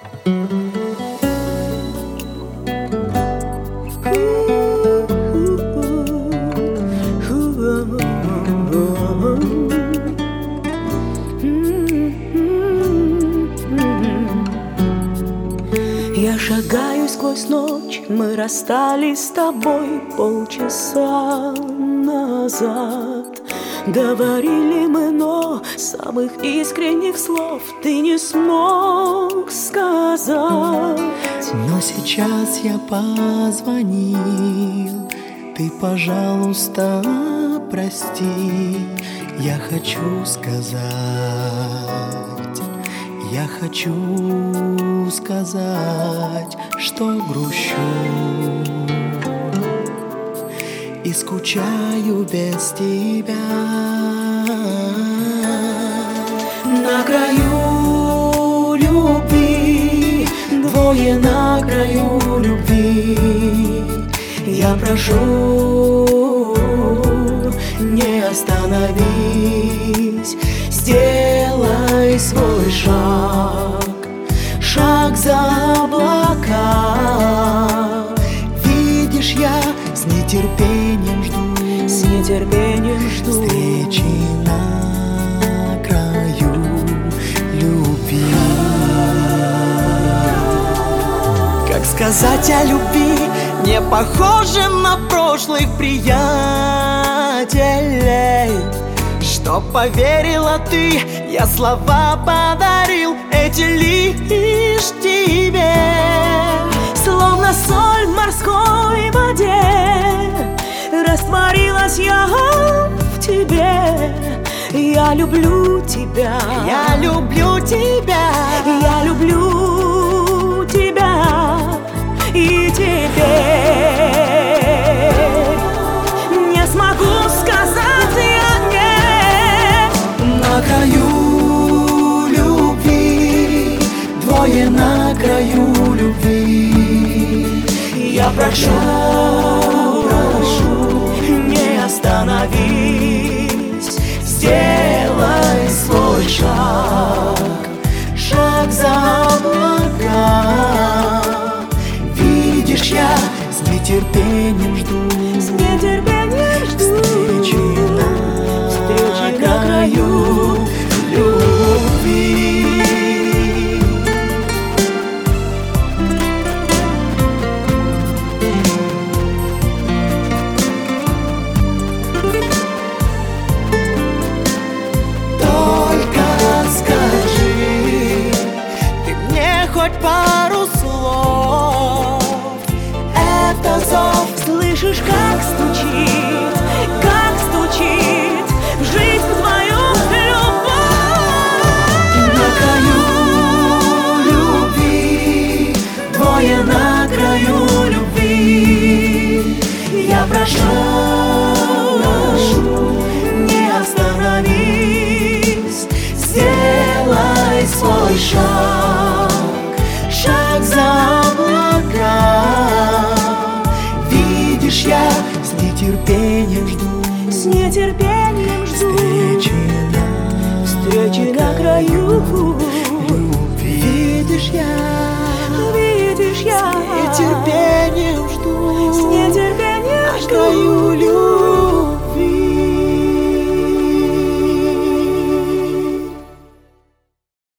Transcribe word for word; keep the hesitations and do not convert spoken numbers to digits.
Я шагаю сквозь ночь, мы расстались с тобой полчаса назад. Говорили мы, но самых искренних слов ты не смог сказать. Но сейчас я позвонил, ты, пожалуйста, прости. Я хочу сказать, я хочу сказать, что грущу и скучаю без тебя. На краю любви, двое на краю любви. Я прошу, не остановись, сделай свой шаг, шаг за облака. Видишь, я с нетерпением жду, с нетерпением жду встречи на краю любви. Как сказать о любви, не похожим на прошлых приятелей? Что поверила ты, я слова подарил эти лишь тебе. Словно соль в морской воде, растворилась я в тебе. Я люблю тебя, я люблю тебя, я люблю тебя. И теперь не смогу сказать я нет. На краю любви, двое на краю любви. Я прошу, прошу, не остановись, сделай свой шаг, шаг за облака. Видишь, я с нетерпением жду, с нетерпением жду встречи на, встречи на краю любви. Только скажи ты мне хоть пару слов. Это зов, Слышишь, как стучит, как стучит в жизнь твою любовь. на краю любви, двое на краю любви. Я прошу, прошу, не остановись, сделай свой шаг, шаг за облака. Видишь, я с нетерпением жду, С нетерпением жду встречи на, встречи на краю любви. Видишь, я, видишь, я с нетерпением